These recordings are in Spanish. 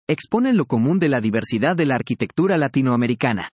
exponen lo común de la diversidad de la arquitectura latinoamericana.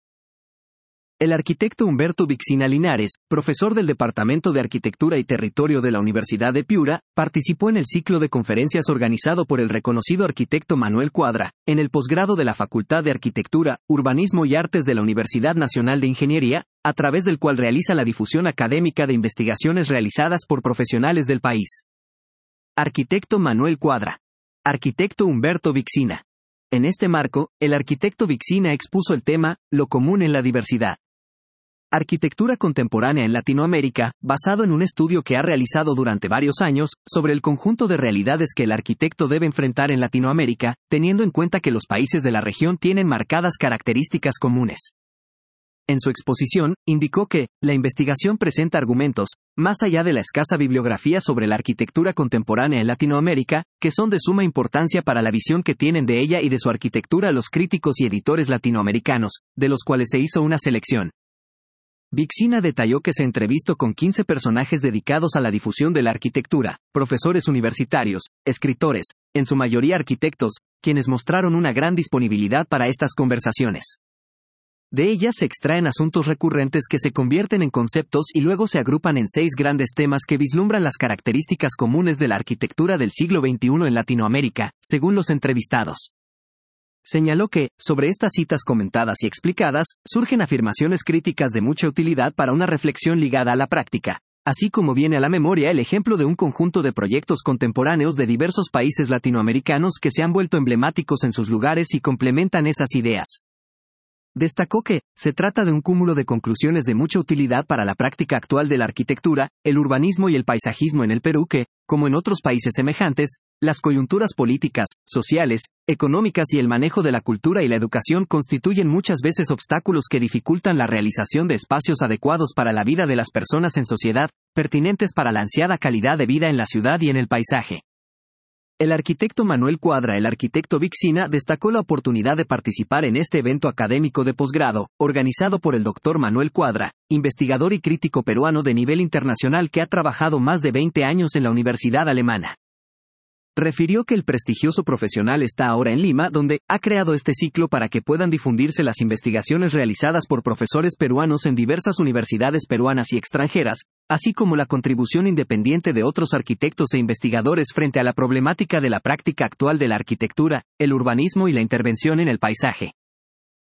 El arquitecto Humberto Vixina Linares, profesor del Departamento de Arquitectura y Territorio de la Universidad de Piura, participó en el ciclo de conferencias organizado por el reconocido arquitecto Manuel Cuadra, en el posgrado de la Facultad de Arquitectura, Urbanismo y Artes de la Universidad Nacional de Ingeniería, a través del cual realiza la difusión académica de investigaciones realizadas por profesionales del país. Arquitecto Manuel Cuadra. Arquitecto Humberto Vixina. En este marco, el arquitecto Vixina expuso el tema, lo común en la diversidad. Arquitectura contemporánea en Latinoamérica, basado en un estudio que ha realizado durante varios años, sobre el conjunto de realidades que el arquitecto debe enfrentar en Latinoamérica, teniendo en cuenta que los países de la región tienen marcadas características comunes. En su exposición, indicó que, la investigación presenta argumentos, más allá de la escasa bibliografía sobre la arquitectura contemporánea en Latinoamérica, que son de suma importancia para la visión que tienen de ella y de su arquitectura los críticos y editores latinoamericanos, de los cuales se hizo una selección. Vixina detalló que se entrevistó con 15 personajes dedicados a la difusión de la arquitectura, profesores universitarios, escritores, en su mayoría arquitectos, quienes mostraron una gran disponibilidad para estas conversaciones. De ellas se extraen asuntos recurrentes que se convierten en conceptos y luego se agrupan en 6 grandes temas que vislumbran las características comunes de la arquitectura del siglo XXI en Latinoamérica, según los entrevistados. Señaló que, sobre estas citas comentadas y explicadas, surgen afirmaciones críticas de mucha utilidad para una reflexión ligada a la práctica, así como viene a la memoria el ejemplo de un conjunto de proyectos contemporáneos de diversos países latinoamericanos que se han vuelto emblemáticos en sus lugares y complementan esas ideas. Destacó que, se trata de un cúmulo de conclusiones de mucha utilidad para la práctica actual de la arquitectura, el urbanismo y el paisajismo en el Perú que, como en otros países semejantes, las coyunturas políticas, sociales, económicas y el manejo de la cultura y la educación constituyen muchas veces obstáculos que dificultan la realización de espacios adecuados para la vida de las personas en sociedad, pertinentes para la ansiada calidad de vida en la ciudad y en el paisaje. El arquitecto Manuel Cuadra, el arquitecto Vixina, destacó la oportunidad de participar en este evento académico de posgrado, organizado por el Dr. Manuel Cuadra, investigador y crítico peruano de nivel internacional que ha trabajado más de 20 años en la Universidad Alemana. Refirió que el prestigioso profesional está ahora en Lima, donde ha creado este ciclo para que puedan difundirse las investigaciones realizadas por profesores peruanos en diversas universidades peruanas y extranjeras, así como la contribución independiente de otros arquitectos e investigadores frente a la problemática de la práctica actual de la arquitectura, el urbanismo y la intervención en el paisaje.